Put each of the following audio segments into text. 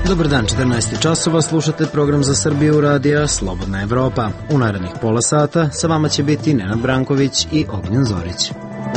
Dobar dan, 14 časova, slušate program za Srbiju radija Slobodna Evropa. U narednih pola sata sa vama će biti Nenad Branković i Ognjen Zorić.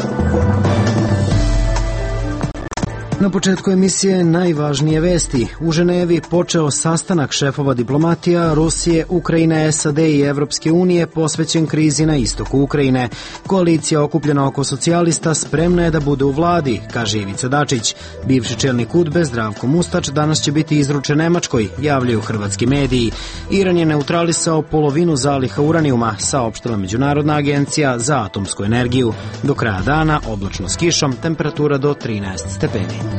Na početku emisije najvažnije vesti. U Ženevi počeo sastanak šefova diplomatija Rusije, Ukrajine, SAD i Evropske unije posvećen krizi na istoku Ukrajine. Koalicija okupljena oko socijalista spremna je da bude u vladi, kaže Ivica Dačić. Bivši čelnik UDBE Zdravko Mustač danas će biti izručen Nemačkoj, javljaju hrvatski mediji. Iran je neutralisao polovinu zaliha uranijuma, saopštila Međunarodna agencija za atomsku energiju. Do kraja dana oblačno s kišom, temperatura do 13 stepeni.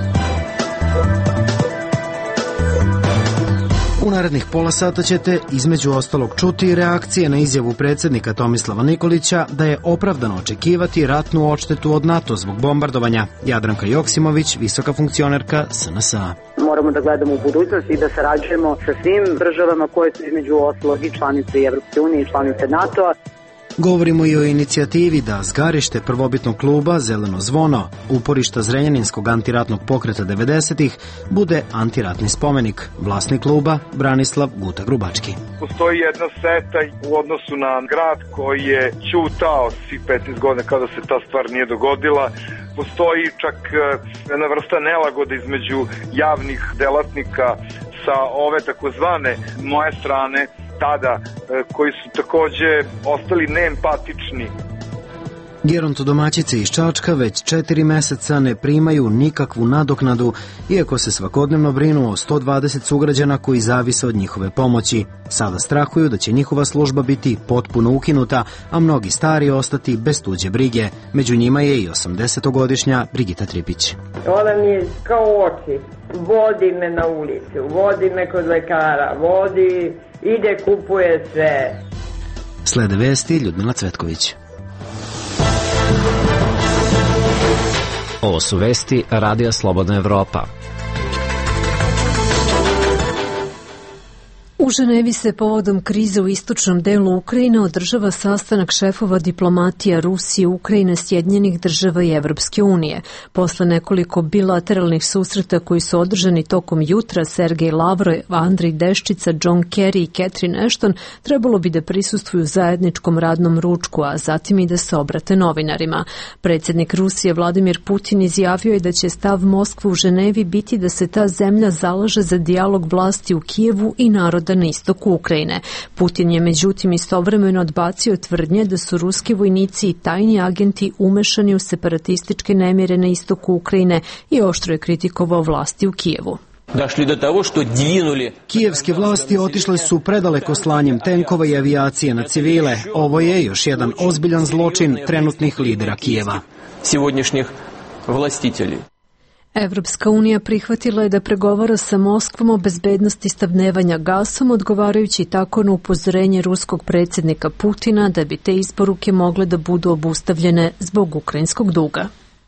U narednih pola sata ćete između ostalog čuti reakcije na izjavu predsjednika Tomislava Nikolića da je opravdano očekivati ratnu odštetu od NATO zbog bombardovanja. Jadranka Joksimović, visoka funkcionerka SNS-a. Moramo da gledamo u budućnost i da sarađujemo sa svim državama koje su između ostalog i članice Evropske unije i članice NATO-a. Govorimo i o inicijativi da zgarište prvobitnog kluba Zeleno zvono, uporišta Zrenjaninskog antiratnog pokreta 90-ih, bude antiratni spomenik. Vlasnik kluba Branislav Guta-Grubački. Postoji jedna seta u odnosu na grad koji je ćutao svih 15 godina kada se ta stvar nije dogodila. Postoji čak jedna vrsta nelagode između javnih delatnika sa ove takozvane moje strane tada, koji su takođe ostali neempatični. Gerontodomaćice iz Čačka već 4 meseca ne primaju nikakvu nadoknadu, iako se svakodnevno brinu o 120 sugrađana koji zavise od njihove pomoći. Sada strahuju da će njihova služba biti potpuno ukinuta, a mnogi stari ostati bez tuđe brige. Među njima je i 80-godišnja Brigita Tripić. Ona mi je kao oči. Vodi me na ulicu, vodi me kod lekara, vodi, ide, kupuje sve. Slede vesti Ljudmila Cvetković. Ovo su vesti Radija Slobodna Evropa. U Ženevi se povodom krize u istočnom delu Ukrajine održava sastanak šefova diplomatija Rusije, Ukrajine, Sjedinjenih država i Evropske unije. Posle nekoliko bilateralnih susreta koji su održani tokom jutra, Sergej Lavrov, Andrej Deščica, John Kerry i Catherine Ashton trebalo bi da prisustvuju zajedničkom radnom ručku, a zatim i da se obrate novinarima. Predsjednik Rusije Vladimir Putin izjavio je da će stav Moskve u Ženevi biti da se ta zemlja zalaže za dijalog vlasti u Kijevu i naroda na istoku Ukrajine. Putin je međutim istovremeno odbacio tvrdnje da su ruski vojnici i tajni agenti umešani u separatističke nemire na istoku Ukrajine i oštro je kritikovao vlasti u Kijevu. Kijevske vlasti otišle su predaleko slanjem tenkova i avijacije na civile. Ovo je još jedan ozbiljan zločin trenutnih lidera Kijeva. Evropska unija prihvatila je da pregovara sa Moskvom o bezbednosti snabdevanja gasom, odgovarajući tako na upozorenje ruskog predsjednika Putina da bi te isporuke mogle da budu obustavljene zbog ukrajinskog duga.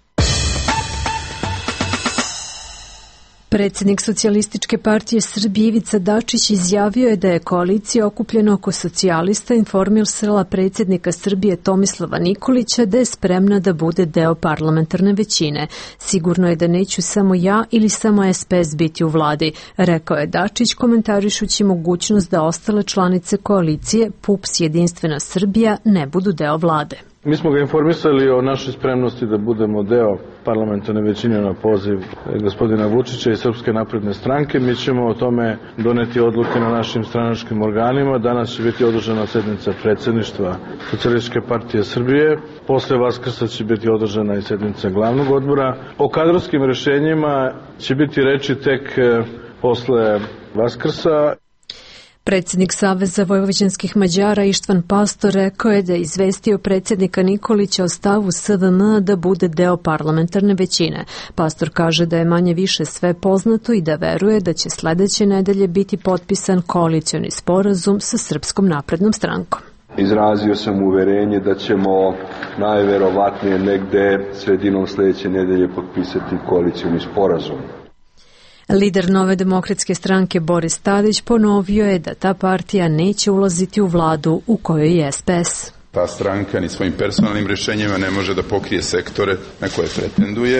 Predsjednik Socijalističke partije Srbije Ivica Dačić izjavio je da je koalicija okupljena oko socijalista informisala predsjednika Srbije Tomislava Nikolića da je spremna da bude deo parlamentarne većine. Sigurno je da neću samo ja ili samo SPS biti u vladi, rekao je Dačić komentarišući mogućnost da ostale članice koalicije PUPS Jedinstvena Srbija ne budu deo vlade. Mi smo ga informisali o našoj spremnosti da budemo deo parlamentarne većine na poziv gospodina Vučića i Srpske napredne stranke. Mi ćemo o tome doneti odluke na našim stranačkim organima. Danas će biti održana sednica predsjedništva Socijalističke partije Srbije. Posle Vaskrsa će biti održana i sednica glavnog odbora. O kadrovskim rešenjima će biti reči tek posle Vaskrsa. Predsjednik Saveza vojvođanskih Mađara Ištvan Pastor rekao je da je izvestio predsjednika Nikolića o stavu SVM da bude deo parlamentarne većine. Pastor kaže da je manje više sve poznato i da veruje da će sledeće nedelje biti potpisan koalicioni sporazum sa Srpskom naprednom strankom. Izrazio sam uverenje da ćemo najverovatnije negde sredinom sledeće nedelje potpisati koalicioni sporazum. Lider Nove demokratske stranke Boris Tadić ponovio je da ta partija neće ulaziti u vladu u kojoj je SPS. Ta stranka ni svojim personalnim rješenjima ne može da pokrije sektore na koje pretenduje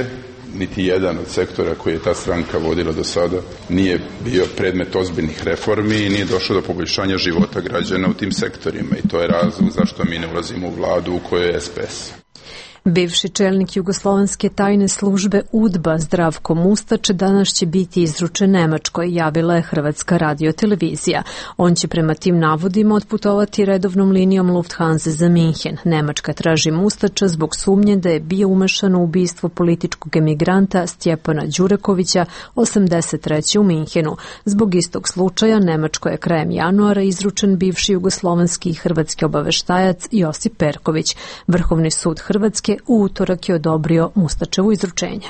niti jedan od sektora koji je ta stranka vodila do sada nije bio predmet ozbiljnih reformi i nije došlo do poboljšanja života građana u tim sektorima i to je razlog zašto mi ne ulazimo u vladu u kojoj je SPS. Bivši čelnik jugoslovenske tajne službe UDBA Zdravko Mustač danas će biti izručen Nemačkoj, javila je Hrvatska radiotelevizija. On će prema tim navodima otputovati redovnom linijom Lufthansa za Minhen. Nemačka traži Mustača zbog sumnje da je bio umešan u ubistvo političkog emigranta Stjepana Đurekovića 83. u Minhenu. Zbog istog slučaja Nemačkoj je krajem januara izručen bivši jugoslovenski i hrvatski obaveštajac Josip Perković. Vrhovni sud Hrvatske u utorak je odobrio Mustačevo izručenje.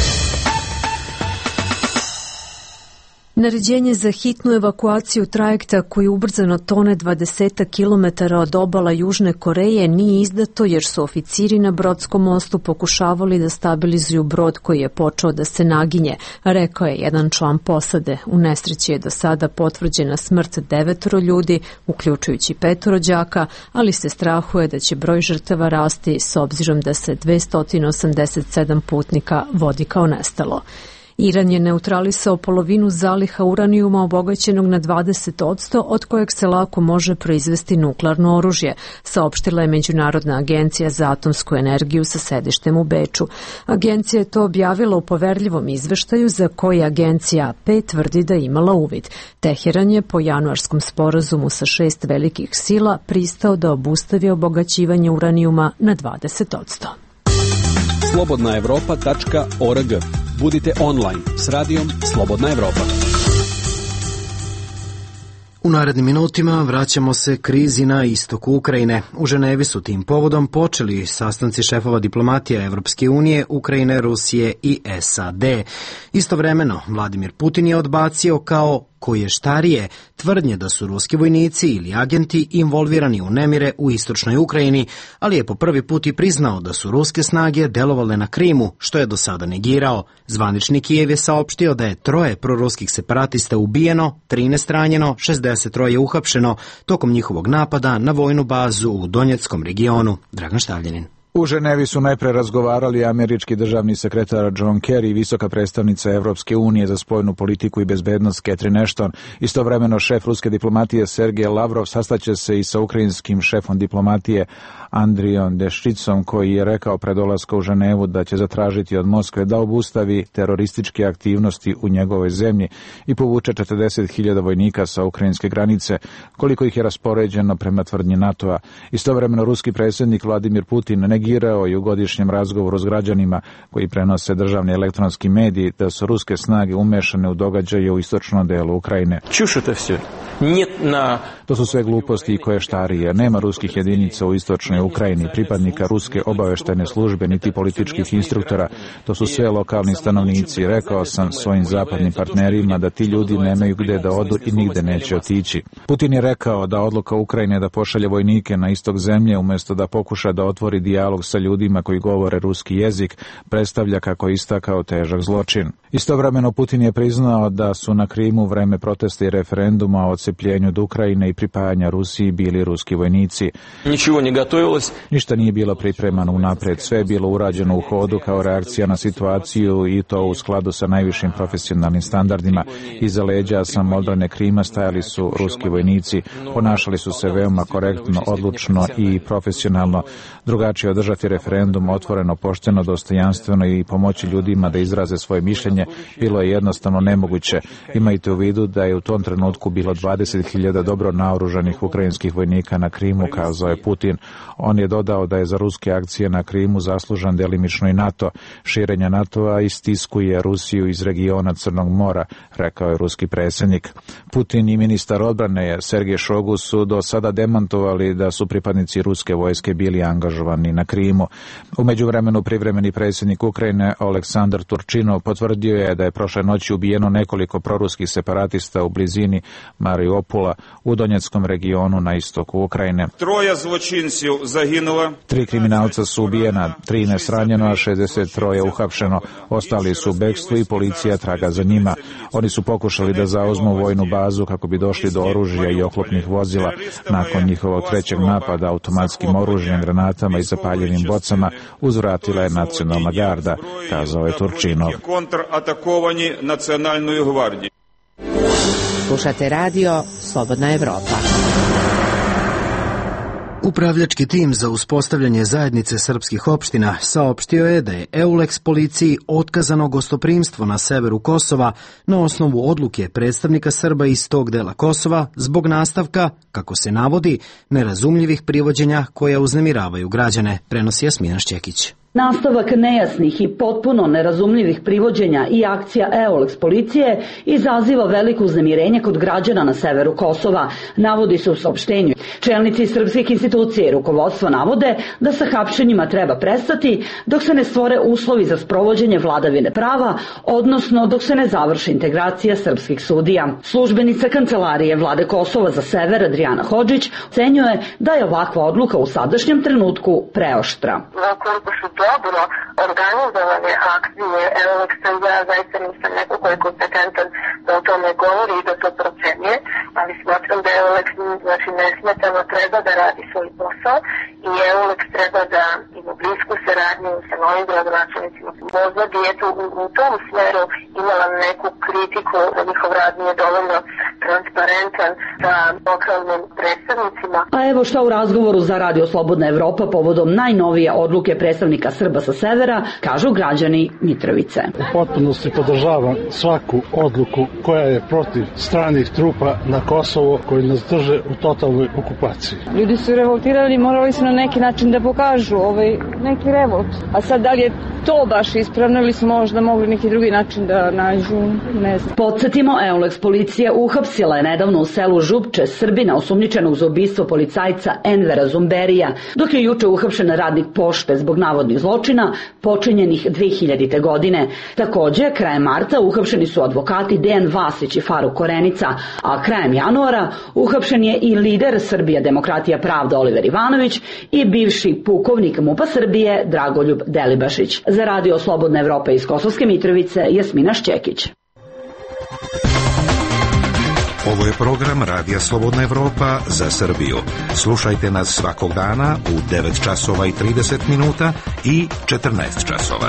Naređenje za hitnu evakuaciju trajekta koji ubrzano tone 20 km od obala Južne Koreje nije izdato jer su oficiri na Brodskom mostu pokušavali da stabilizuju brod koji je počeo da se naginje, rekao je jedan član posade. U nesreći je do sada potvrđena smrt 9 ljudi, uključujući 5 đaka, ali se strahuje da će broj žrtava rasti s obzirom da se 287 putnika vodi kao nestalo. Iran je neutralisao polovinu zaliha uranijuma obogaćenog na 20%, od kojeg se lako može proizvesti nuklearno oružje, saopštila je Međunarodna agencija za atomsku energiju sa sedištem u Beču. Agencija je to objavila u poverljivom izveštaju za koji agencija AP tvrdi da je imala uvid. Teheran je po januarskom sporazumu sa 6 velikih sila pristao da obustavi obogaćivanje uranijuma na 20%. slobodnaevropa.org. Budite online s radijom Slobodna Evropa. U narednim minutima vraćamo se krizi na istoku Ukrajine. U Ženevi su tim povodom počeli sastanci šefova diplomatija Evropske unije, Ukrajine, Rusije i SAD. Istovremeno, Vladimir Putin je odbacio kao koještarije tvrdnje da su ruski vojnici ili agenti involvirani u nemire u istočnoj Ukrajini, ali je po prvi put i priznao da su ruske snage delovale na Krimu, što je do sada negirao. Zvanični Kijev je saopštio da je 3 proruskih separatista ubijeno, 13 ranjeno, 63 uhapšeno tokom njihovog napada na vojnu bazu u Donjeckom regionu. Dragan Štavljanin. U Ženevi su najpre razgovarali američki državni sekretar John Kerry i visoka predstavnica Evropske unije za spoljnu politiku i bezbednost Catherine Ashton. Istovremeno šef ruske diplomatije Sergej Lavrov sastaće se i sa ukrajinskim šefom diplomatije Andrijom Deščicom, koji je rekao pred dolaskom u Ženevu da će zatražiti od Moskve da obustavi terorističke aktivnosti u njegovoj zemlji i povuče 40.000 vojnika sa ukrajinske granice, koliko ih je raspoređeno prema tvrdnji NATO-a. Istovremeno ruski predsjednik Vladimir Putin negirao i u godišnjem razgovoru s građanima koji prenose državni elektronski mediji da su ruske snage umešane u događaje u istočnom delu Ukrajine. To su sve gluposti i koještarije. Nema ruskih jedinica u istočnoj Ukrajini, pripadnika ruske obaveštajne službe, niti političkih instruktora. To su sve lokalni stanovnici. Rekao sam svojim zapadnim partnerima da ti ljudi nemaju gde da odu i nigde neće otići. Putin je rekao da odluka Ukrajine da pošalje vojnike na istok zemlje umjesto da pokuša da otvori dijalog sa ljudima koji govore ruski jezik predstavlja, kako je istakao, težak zločin. Istovremeno Putin je priznao da su na Krimu vreme protesta i referenduma o odcepljenju od Ukrajine i pripajanja Rusiji bili ruski vojnici. Ništa nije bilo pripremano unapred, sve je bilo urađeno u hodu kao reakcija na situaciju i to u skladu sa najvišim profesionalnim standardima. Iza leđa samoodbrane Krima stajali su ruski vojnici, ponašali su se veoma korektno, odlučno i profesionalno. Drugačije održati referendum otvoreno, pošteno, dostojanstveno i pomoći ljudima da izraze svoje mišljenje bilo je jednostavno nemoguće. Imajte u vidu da je u tom trenutku bilo 20.000 dobro naoružanih ukrajinskih vojnika na Krimu, kazao je Putin. On je dodao da je za ruske akcije na Krimu zaslužan delimično i NATO. Širenje NATO-a istiskuje Rusiju iz regiona Crnog mora, rekao je ruski predsjednik. Putin i ministar odbrane Sergej Šogu su do sada demantovali da su pripadnici ruske vojske bili angažovani na Krimu. U međuvremenu privremeni predsjednik Ukrajine Aleksandar Turčinov potvrdio je da je prošle noći ubijeno nekoliko proruskih separatista u blizini Mariupula u Donjeckom regionu na istoku Ukrajine. 3 kriminalca su ubijena, 13 ranjeno, a 63 uhapšeno. Ostali su u bekstvu i policija traga za njima. Oni su pokušali da zauzmu vojnu bazu kako bi došli do oružja i oklopnih vozila. Nakon njihovog trećeg napada automatskim oružjem, granatama i zapaljenim bocama uzvratila je nacionalna garda, kazao je Turčinov. Slušate radio Slobodna Evropa. Upravljački tim za uspostavljanje zajednice srpskih opština saopštio je da je EULEX policiji otkazano gostoprimstvo na severu Kosova na osnovu odluke predstavnika Srba iz tog dela Kosova zbog nastavka, kako se navodi, nerazumljivih privođenja koja uznemiravaju građane, prenosi Jasmina Šćekić. Nastavak nejasnih i potpuno nerazumljivih privođenja i akcija EULEX policije izaziva veliko uznemirenje kod građana na severu Kosova, navodi se u saopštenju. Čelnici srpskih institucija i rukovodstva navode da sa hapšenjima treba prestati dok se ne stvore uslovi za sprovođenje vladavine prava, odnosno dok se ne završi integracija srpskih sudija. Službenica Kancelarije Vlade Kosova za sever Adriana Hodžić ocenjuje da je ovakva odluka u sadašnjem trenutku preoštra. Dobro organizovane akcije EULEX-a, ja zaista nisam neko ko je kompetentan da o tome govori i da to procenje, ali smatram da EULEX nesmetano treba da radi svoj posao i EULEX treba da ima blisku saradnju sa novim gradonačelnicima. Možda bi u tom smeru imala neku kritiku da njihov rad nije dovoljno transparentan sa lokalnim predstavnicima. A evo šta u razgovoru za Radio Slobodna Evropa povodom najnovije odluke predstavnika Srba sa severa kažu građani Mitrovice. U potpunosti podržavam svaku odluku koja je protiv stranih trupa na Kosovo koji nas drže u totalnoj okupaciji. Ljudi su revoltirali, morali su na neki način da pokažu neki revolt. A sad da li je to baš ispravno ili su možda mogli neki drugi način da nađu, ne znam. Podsjetimo, EULEX policija uhapsila je nedavno u selu Župče Srbina osumnjičenog za ubistvo policajca Envera Zumberija, dok je juče uhapšen radnik pošte zbog navodnih zločina počinjenih 2000. godine. Takođe, krajem marta uhapšeni su advokati Dejan Vasić i Faruk Korenica, a krajem januara uhapšen je i lider Srbija Demokratija Pravda Oliver Ivanović i bivši pukovnik MUP-a Srbije Dragoljub Delibašić. Za Radio Slobodna Evropa iz Kosovske Mitrovice, Jasmina Šćekić. Ovo je program Radija Slobodna Evropa za Srbiju. Slušajte nas svakog dana u 9 časova i 30 minuta i 14 časova.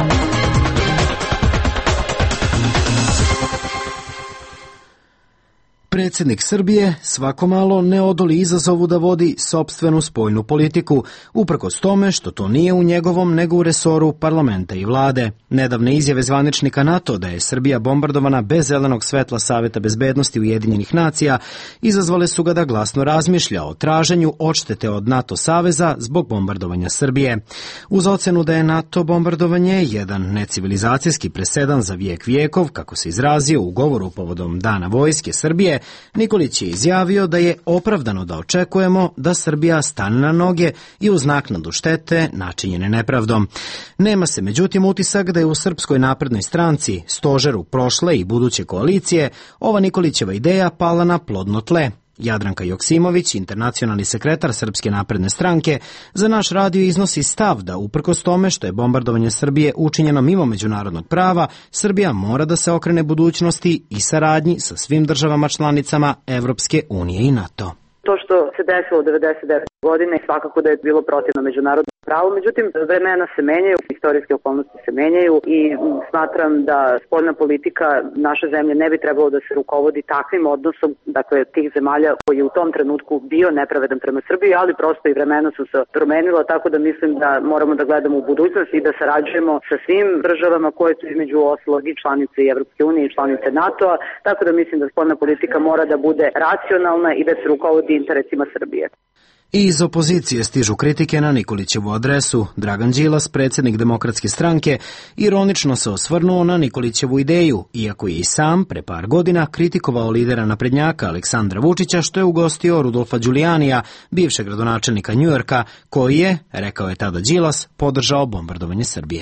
Predsjednik Srbije svako malo ne odoli izazovu da vodi sopstvenu spoljnu politiku, uprkos tome što to nije u njegovom nego u resoru parlamenta i vlade. Nedavne izjave zvaničnika NATO da je Srbija bombardovana bez zelenog svetla Saveta bezbednosti Ujedinjenih nacija izazvale su ga da glasno razmišlja o traženju odštete od NATO saveza zbog bombardovanja Srbije. Uz ocenu da je NATO bombardovanje jedan necivilizacijski presedan za vijek vijekov, kako se izrazio u govoru povodom Dana vojske Srbije, Nikolić je izjavio da je opravdano da očekujemo da Srbija stane na noge i uz naknadu štete načinjene nepravdom. Nema se međutim utisak da je u Srpskoj naprednoj stranci, stožeru prošle i buduće koalicije, ova Nikolićeva ideja pala na plodno tle. Jadranka Joksimović, internacionalni sekretar Srpske napredne stranke, za naš radio iznosi stav da uprkos tome što je bombardovanje Srbije učinjeno mimo međunarodnog prava, Srbija mora da se okrene budućnosti i saradnji sa svim državama članicama Evropske unije i NATO. To što se desilo 99 godine svakako da je bilo protivno međunarodnom pravu, međutim vremena se menjaju, istorijske okolnosti se menjaju i smatram da spoljna politika naše zemlje ne bi trebalo da se rukovodi takvim odnosom, dakle tih zemalja koji je u tom trenutku bio nepravedan prema Srbiji, ali prosto i vremena su se promenila, tako da mislim da moramo da gledamo u budućnost i da sarađujemo sa svim državama koje su između ostalog i članice Evropske unije i članice NATO-a, tako da mislim da spoljna politika mora da bude racionalna i da se rukovodi interesima Srbije. I iz opozicije stižu kritike na Nikolićevu adresu. Dragan Đilas, predsjednik Demokratske stranke, ironično se osvrnuo na Nikolićevu ideju, iako je i sam pre par godina kritikovao lidera naprednjaka Aleksandra Vučića što je ugostio Rudolfa Đulijanija, bivšeg gradonačelnika Njujorka, koji je, rekao je tada Đilas, podržao bombardovanje Srbije.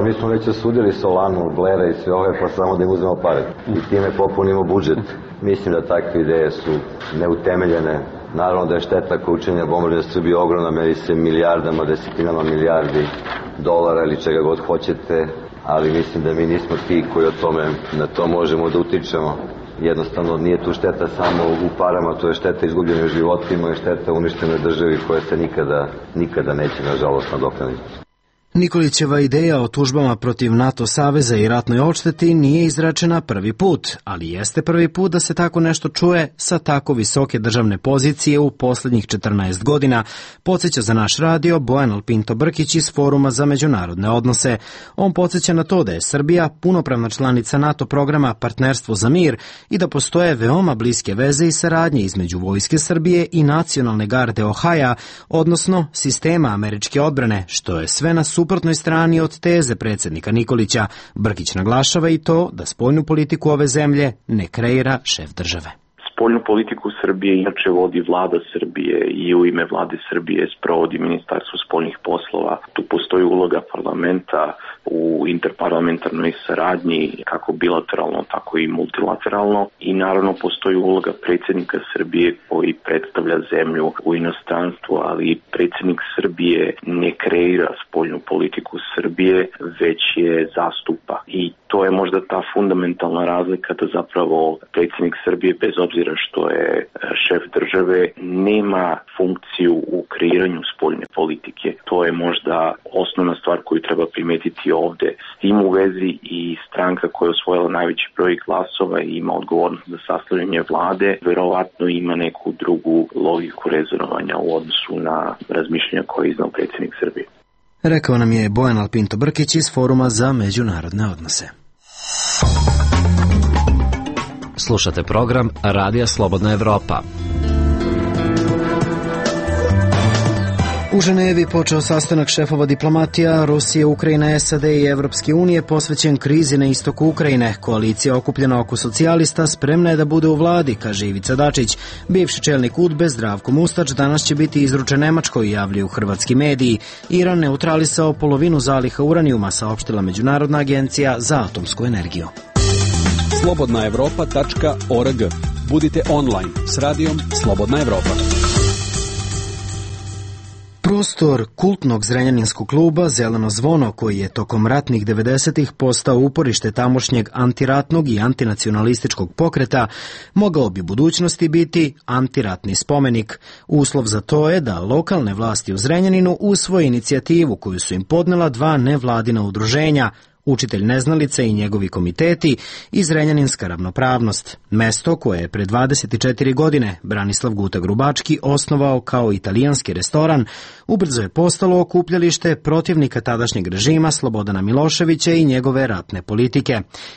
Mi smo već osudili Solanu, Blera i sve ove, pa samo da im uzmemo pare i time popunimo budžet. Mislim da takve ideje su neutemeljene. Naravno da je šteta učenja bombardiranja Srbije ogromna, meri se milijardama, desetinama milijardi dolara ili čega god hoćete, ali mislim da mi nismo ti koji na to možemo da utičemo. Jednostavno nije tu šteta samo u parama, to je šteta izgubljenim životima i šteta uništenoj državi koja se nikada neće nažalost nadoknaditi. Nikolićeva ideja o tužbama protiv NATO saveza i ratnoj odšteti nije izrečena prvi put, ali jeste prvi put da se tako nešto čuje sa tako visoke državne pozicije u poslednjih 14 godina, podsjeća za naš radio Bojan Alpinto Brkić iz Foruma za međunarodne odnose. On podsjeća na to da je Srbija punopravna članica NATO programa Partnerstvo za mir i da postoje veoma bliske veze i saradnje između Vojske Srbije i Nacionalne garde Ohaja, odnosno sistema američke odbrane, što je sve na suprotnoj strani od teze predsjednika Nikolića. Brkić naglašava i to da spoljnu politiku ove zemlje ne kreira šef države. Spoljnu politiku Srbije inače vodi vlada Srbije i u ime vlade Srbije sprovodi Ministarstvo spoljnih poslova. Tu postoji uloga parlamenta u interparlamentarnoj saradnji kako bilateralno, tako i multilateralno i naravno postoji uloga predsjednika Srbije koji predstavlja zemlju u inostranstvu, ali predsjednik Srbije ne kreira spoljnu politiku Srbije, već je zastupa i to je možda ta fundamentalna razlika da zapravo predsjednik Srbije bez obzira što je šef države nema funkciju u kreiranju spoljne politike. To je možda osnovna stvar koju treba primetiti ovde. S tim u vezi i stranka koja je osvojila najveći broj glasova i ima odgovornost za sastavljanje vlade, verovatno ima neku drugu logiku rezonovanja u odnosu na razmišljanja koje je iznao predsjednik Srbije. Rekao nam je Bojan Alpinto Brkić iz Foruma za međunarodne odnose. Slušate program Radija Slobodna Evropa. U Ženevi počeo sastanak šefova diplomatija Rusije, Ukrajine, SAD i Evropske unije posvećen krizi na istoku Ukrajine. Koalicija okupljena oko socijalista spremna je da bude u vladi, kaže Ivica Dačić. Bivši čelnik UDBE Zdravko Mustač danas će biti izručen Nemačkoj, javljaju hrvatski mediji. Iran neutralisao polovinu zaliha uranijuma, saopštila Međunarodna agencija za atomsku energiju. slobodnaevropa.org. Budite online s radijom Slobodna Evropa. Prostor kultnog zrenjaninskog kluba Zeleno zvono, koji je tokom ratnih 90-ih postao uporište tamošnjeg antiratnog i antinacionalističkog pokreta, mogao bi u budućnosti biti antiratni spomenik. Uslov za to je da lokalne vlasti u Zrenjaninu usvoje inicijativu koju su im podnela dva nevladina udruženja, Učitelj neznalice i njegovi komiteti i Zrenjaninska ravnopravnost, mesto koje je pre 24 godine Branislav Guta Grubački osnovao kao italijanski restoran, ubrzo je postalo okupljalište protivnika tadašnjeg režima Slobodana Miloševića i njegove ratne politike.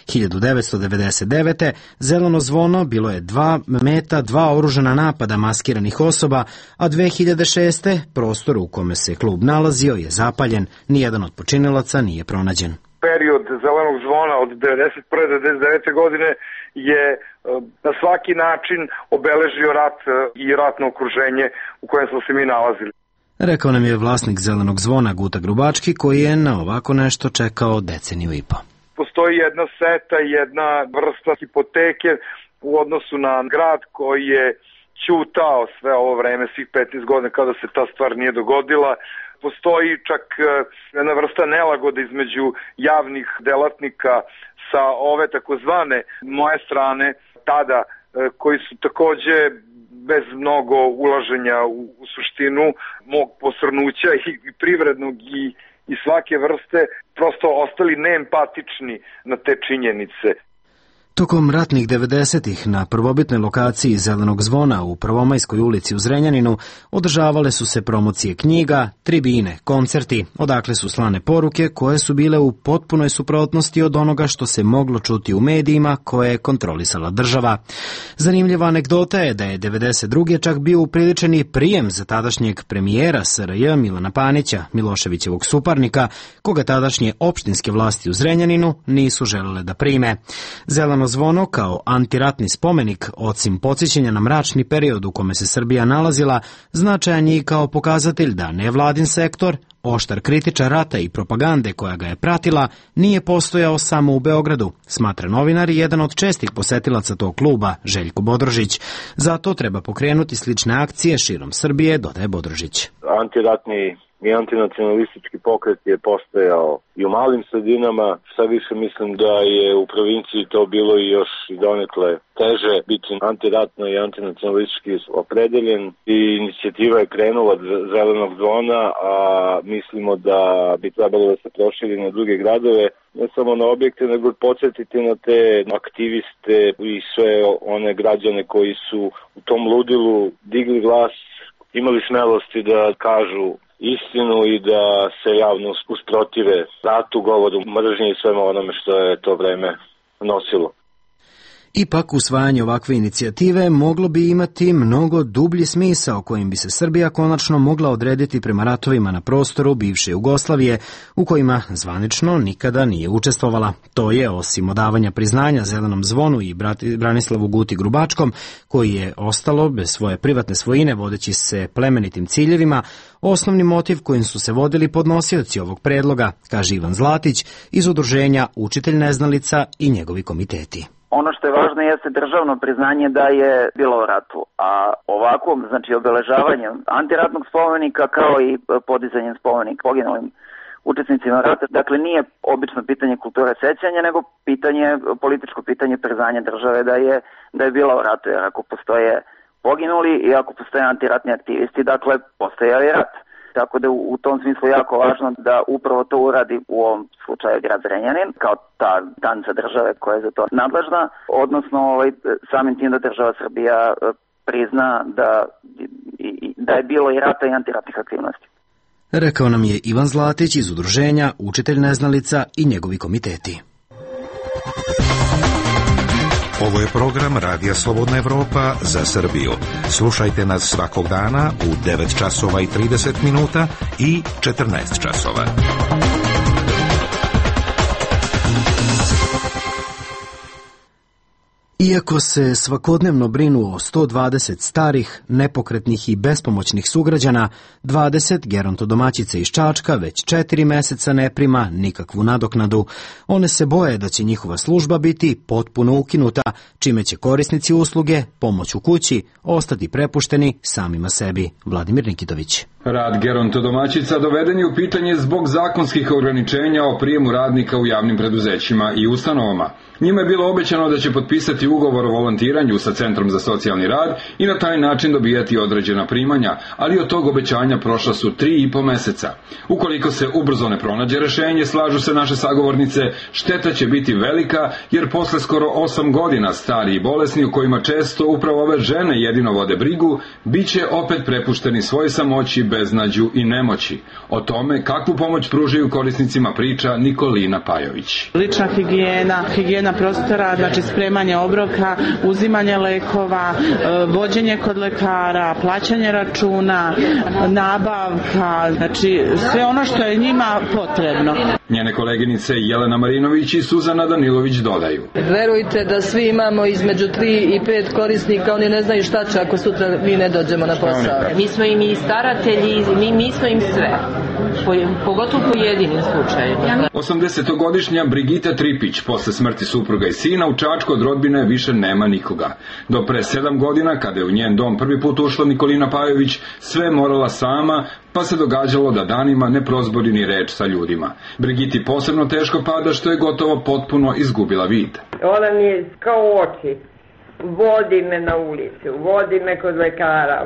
1999. Zeleno zvono bilo je 2 meta 2 oružana napada maskiranih osoba, a 2006. prostor u kome se klub nalazio je zapaljen, nijedan od počinilaca nije pronađen. Period Zelenog zvona od 1991. do 1999. godine je na svaki način obeležio rat i ratno okruženje u kojem smo se mi nalazili. Rekao nam je vlasnik Zelenog zvona Guta Grubački, koji je na ovako nešto čekao deceniju i po. Postoji jedna seta, jedna vrsta hipoteke u odnosu na grad koji je ćutao sve ovo vreme, svih 15 godina kada se ta stvar nije dogodila. Postoji čak jedna vrsta nelagode između javnih delatnika sa ove takozvane moje strane tada, koji su takođe bez mnogo ulaženja u suštinu mog posrnuća i privrednog i svake vrste prosto ostali neempatični na te činjenice. Tokom ratnih 90-ih na prvobitnoj lokaciji Zelenog zvona u Prvomajskoj ulici u Zrenjaninu održavale su se promocije knjiga, tribine, koncerti, odakle su slane poruke koje su bile u potpunoj suprotnosti od onoga što se moglo čuti u medijima koje je kontrolisala država. Zanimljiva anegdota je da je 92. čak bio upriličen i prijem za tadašnjeg premijera SRJ Milana Panića, Miloševićevog suparnika, koga tadašnje opštinske vlasti u Zrenjaninu nisu želele da prime. Zeleno zvono kao antiratni spomenik, osim podsjećanja na mračni period u kome se Srbija nalazila, značajan je i kao pokazatelj da nevladin sektor, Oštar kritičar rata i propagande koja ga je pratila nije postojao samo u Beogradu, smatra novinar i jedan od čestih posetilaca tog kluba, Željko Bodrožić. Zato treba pokrenuti slične akcije širom Srbije, dodaje Bodrožić. Antiratni i antinacionalistički pokret je postojao i u malim sredinama, šta više mislim da je u provinciji to bilo i još i donekle teže biti antiratno i antinacionalistički opredeljen i inicijativa je krenula od Zelenog zvona, a mislimo da bi trebalo da se proširi na druge gradove, ne samo na objekte, nego podsjetiti na te aktiviste i sve one građane koji su u tom ludilu digli glas, imali smelosti da kažu istinu i da se javno usprotive ratu, govoru mržnje i svema onome što je to vreme nosilo. Ipak, usvajanje ovakve inicijative moglo bi imati mnogo dublji smisao kojim bi se Srbija konačno mogla odrediti prema ratovima na prostoru bivše Jugoslavije, u kojima zvanično nikada nije učestvovala. To je, osim odavanja priznanja Zelenom zvonu i Branislavu Guti Grubačkom, koji je ostalo bez svoje privatne svojine vodeći se plemenitim ciljevima, osnovni motiv kojim su se vodili podnosioci ovog predloga, kaže Ivan Zlatić iz udruženja Učitelj neznalica i njegovi komiteti. Ono što je važno jeste državno priznanje da je bilo u ratu, a ovakvom, znači obeležavanjem antiratnog spomenika kao i podizanjem spomenika poginulim učesnicima rata, dakle nije obično pitanje kulture sećanja, nego političko pitanje priznanja države da je bila u ratu, jer ako postoje poginuli i ako postoje antiratni aktivisti, dakle postojao je rat. Tako da u tom smislu jako važno da upravo to uradi u ovom slučaju grad Zrenjanin, kao ta danica države koja je za to nadležna, odnosno samim tim da država Srbija prizna da je bilo i rata i antiratnih aktivnosti. Rekao nam je Ivan Zlatić iz udruženja Učitelj neznalica i njegovi komiteti. Ovo je program Radija Slobodna Evropa za Srbiju. Slušajte nas svakog dana u 9 časova i 30 minuta i 14 časova. Iako se svakodnevno brinu o 120 starih, nepokretnih i bespomoćnih sugrađana, 20 gerontodomaćica iz Čačka već 4 meseca ne prima nikakvu nadoknadu. One se boje da će njihova služba biti potpuno ukinuta, čime će korisnici usluge, pomoć u kući, ostati prepušteni samima sebi. Vladimir Nikitović. Rad gerontodomaćica doveden je u pitanje zbog zakonskih ograničenja o prijemu radnika u javnim preduzećima i ustanovama. Njima je bilo obećano da će potpisati ugovor o volontiranju sa Centrom za socijalni rad i na taj način dobijati određena primanja, ali od tog obećanja prošla su 3,5 meseca. Ukoliko se ubrzo ne pronađe rešenje, slažu se naše sagovornice, šteta će biti velika, jer posle skoro 8 godina stari i bolesni, u kojima često upravo ove žene jedino vode brigu, bit će opet prepušteni svoj samoći, beznađu i nemoći. O tome kakvu pomoć pružaju korisnicima priča Nikolina Pajović. Lična higijena prostora, znači spremanje obroka, uzimanje lekova, vođenje kod lekara, plaćanje računa, nabavka, znači sve ono što je njima potrebno. Njene koleginice Jelena Marinović i Suzana Danilović dodaju. Verujte da svi imamo između 3 i 5 korisnika, oni ne znaju šta će ako sutra mi ne dođemo na posao. Mi smo im i staratelji, mi smo im sve. Pogotovo po jedinim slučajima. 80-godišnja Brigita Tripić posle smrti supruga i sina u Čačku od rodbine više nema nikoga. Do pre 7 godina, kada je u njen dom prvi put ušla Nikolina Pajović, sve je morala sama, pa se događalo da danima ne prozbori ni reč sa ljudima. Brigiti posebno teško pada što je gotovo potpuno izgubila vid. Ona mi je kao oči. Vodi me na ulicu, vodi me kod lekara,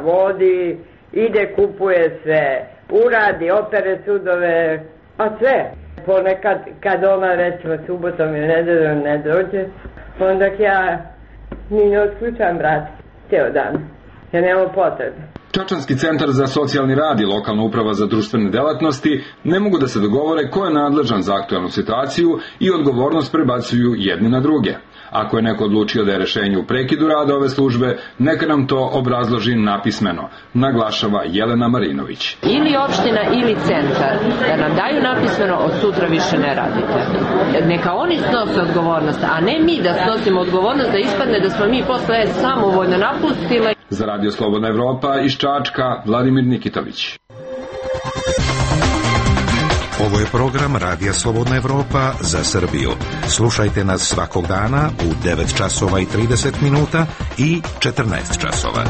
ide, kupuje sve, uradi, opere sudove, pa sve. Ponekad, kad ona recimo subotom i nedeljom ne dođe, onda ja ni ne otključam vrat cijel dan, jer nema potrebe. Čačanski centar za socijalni rad i lokalna uprava za društvene delatnosti ne mogu da se dogovore ko je nadležan za aktualnu situaciju i odgovornost prebacuju jedni na druge. Ako je neko odlučio da je rešenje u prekidu rada ove službe, neka nam to obrazloži napismeno, naglašava Jelena Marinović. Ili opština ili centar da nam daju napismeno od sutra više ne radite. Neka oni snose odgovornost, a ne mi da snosimo odgovornost da ispadne da smo mi posle samovoljno napustile. Za Radio Slobodna Evropa iz Čačka, Vladimir Nikitović. Ovo je program Radija Slobodna Evropa za Srbiju. Slušajte nas svakog dana u 9 časova i 30 minuta i 14 časova.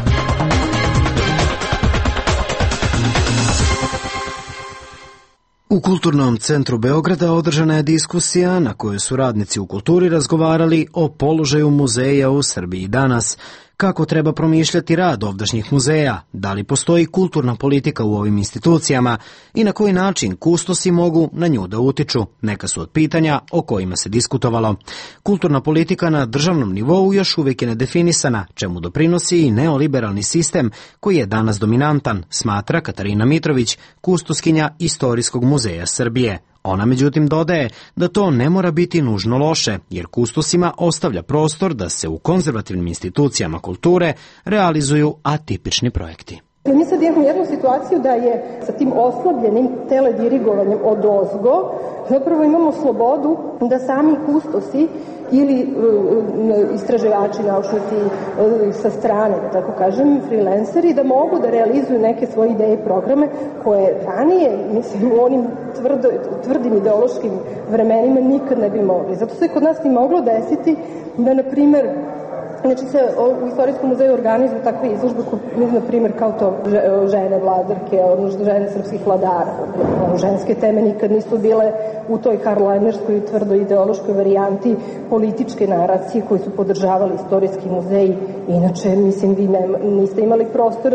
U Kulturnom centru Beograda održana je diskusija na kojoj su radnici u kulturi razgovarali o položaju muzeja u Srbiji danas, kako treba promišljati rad ovdašnjih muzeja, da li postoji kulturna politika u ovim institucijama i na koji način kustosi mogu na nju da utiču. Neka su od pitanja o kojima se diskutovalo. Kulturna politika na državnom nivou još uvijek je nedefinisana, čemu doprinosi i neoliberalni sistem koji je danas dominantan, smatra Katarina Mitrović, kustoskinja Istorijskog muzeja Srbije. Ona međutim dodaje da to ne mora biti nužno loše, jer kustosima ostavlja prostor da se u konzervativnim institucijama kulture realizuju atipični projekti. Mi sad imamo jednu situaciju da je sa tim oslabljenim teledirigovanjem odozgo, zapravo imamo slobodu da sami kustosi ili istraživači, naučnici sa strane, da tako kažem, freelanceri, da mogu da realizuju neke svoje ideje i programe koje ranije, mislim, u onim tvrdim ideološkim vremenima nikad ne bi mogli. Zato se kod nas i moglo desiti da, na primer, znači se u Istorijskom muzeju organizuju takve izložbe, na primjer kao to žene vladarke, odnosno žene srpskih vladara. Ženske teme nikad nisu bile u toj karlajnerskoj tvrdo ideološkoj varijanti političke naracije koje su podržavali Istorijski muzej. Inače, mislim, vi niste imali prostora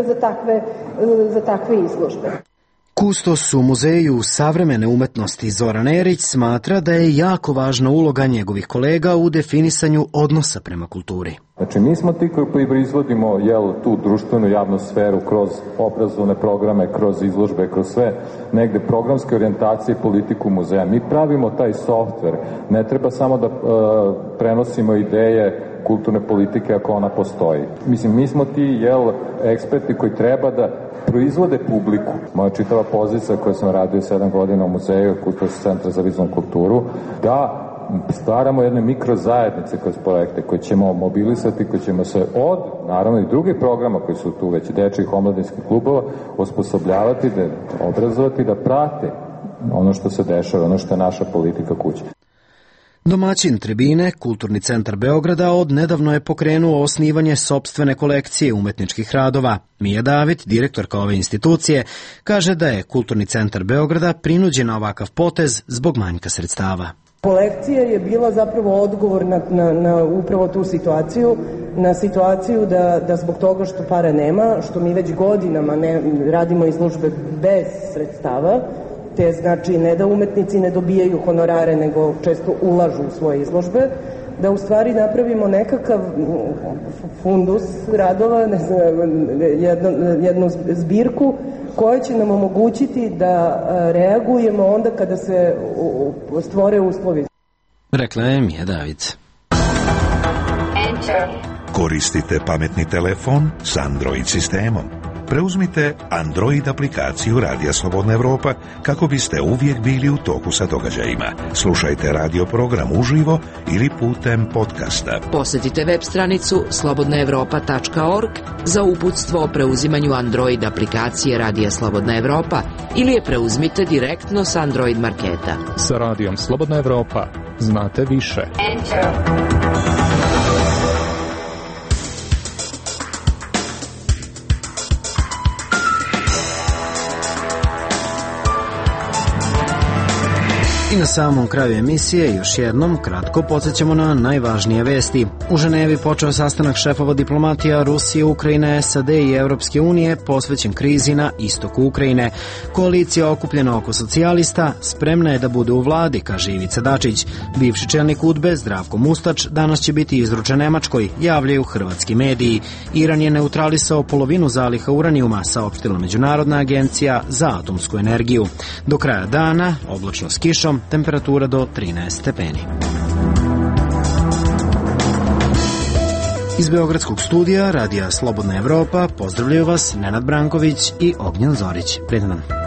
za takve izložbe. Kustos u Muzeju savremene umetnosti Zoran Erić smatra da je jako važna uloga njegovih kolega u definisanju odnosa prema kulturi. Znači, mi smo ti koji proizvodimo tu društvenu javnu sferu kroz obrazovne programe, kroz izložbe, kroz sve negde programske orijentacije i politiku muzeja. Mi pravimo taj softver. Ne treba samo da prenosimo ideje kulturne politike ako ona postoji. Mislim, mi smo ti eksperti koji treba da proizvode publiku. Moja čitava pozicija koju sam radio 7 godina u muzeju Kulturnog centra za vizualnu kulturu, da stvaramo jedne mikrozajednice kroz projekte koje ćemo mobilisati, koje ćemo se od, naravno i drugih programa koji su tu već, dečjih omladinskih klubova, osposobljavati, da obrazovati, da prate ono što se dešava, ono što je naša politika kuće. Domaćin tribine, Kulturni centar Beograda, od nedavno je pokrenuo osnivanje sopstvene kolekcije umetničkih radova. Mija David, direktorka ove institucije, kaže da je Kulturni centar Beograda prinuđen na ovakav potez zbog manjka sredstava. Kolekcija je bila zapravo odgovor na upravo tu situaciju, na situaciju da zbog toga što para nema, što mi već godinama radimo izložbe bez sredstava, te znači ne da umetnici ne dobijaju honorare, nego često ulažu u svoje izložbe, da u stvari napravimo nekakav fundus radova, jednu zbirku koja će nam omogućiti da reagujemo onda kada se stvore uslovi. Rekla je Mija David. Koristite pametni telefon s Android sistemom. Preuzmite Android aplikaciju Radija Slobodna Evropa kako biste uvijek bili u toku sa događajima. Slušajte radio program uživo ili putem podcasta. Posjetite web stranicu slobodnaevropa.org za uputstvo o preuzimanju Android aplikacije Radija Slobodna Evropa ili je preuzmite direktno s Android marketa. Sa Radijom Slobodna Evropa znate više. I na samom kraju emisije još jednom kratko podsjećamo na najvažnije vesti. U Ženevi počeo sastanak šefova diplomatija Rusije, Ukrajine, SAD i Evropske unije posvećen krizi na istoku Ukrajine. Koalicija okupljena oko socijalista spremna je da bude u vladi, kaže Ivica Dačić. Bivši čelnik UDBE Zdravko Mustač danas će biti izručen Nemačkoj, javljaju hrvatski mediji. Iran je neutralisao polovinu zaliha uranijuma, saopštila Međunarodna agencija za atomsku energiju. Do kraja dana oblačno s kišom, temperatura do 13 stepeni. Iz Beogradskog studija Radija Slobodna Evropa pozdravljaju vas Nenad Branković i Ognjen Zorić. Prijetan dan.